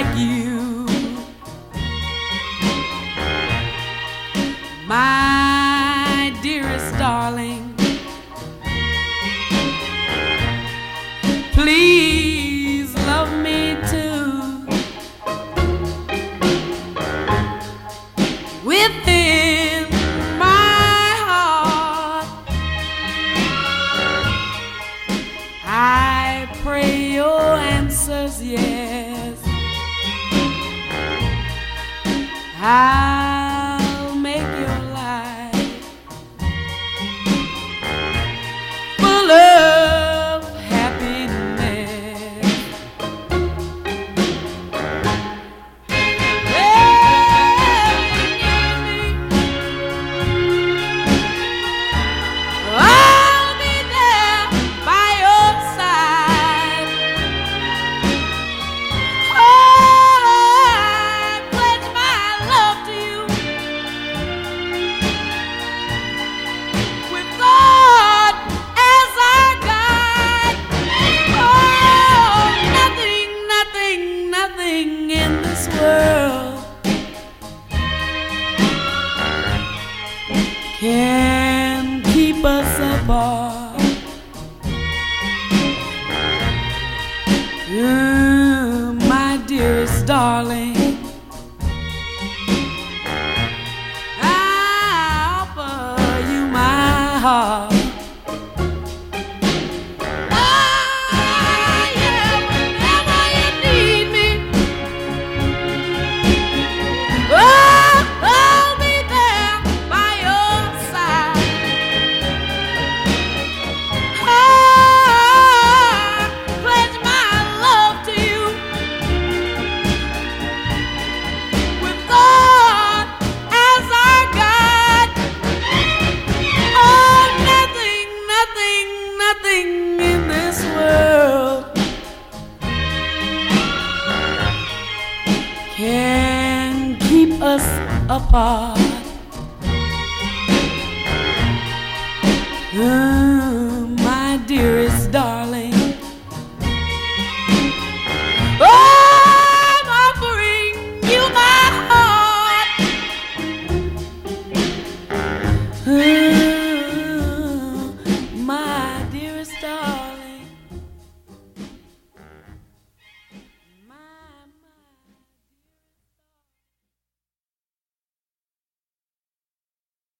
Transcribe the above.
you, my dearest darling. Please love me too. Within my heart, I pray your answer's yes. I'll make your life full of happiness. I'll be there by your side. I pledge my love to you, with God as our guide. Oh, nothing, nothing, nothing in this world can keep us apart. My dearest darling, I offer you my heart. Yeah, whenever you need me, I'll be there by your side. I pledge my love to you, with God as our guide. Oh, nothing, nothing, nothing in this world can keep us apart. My dearest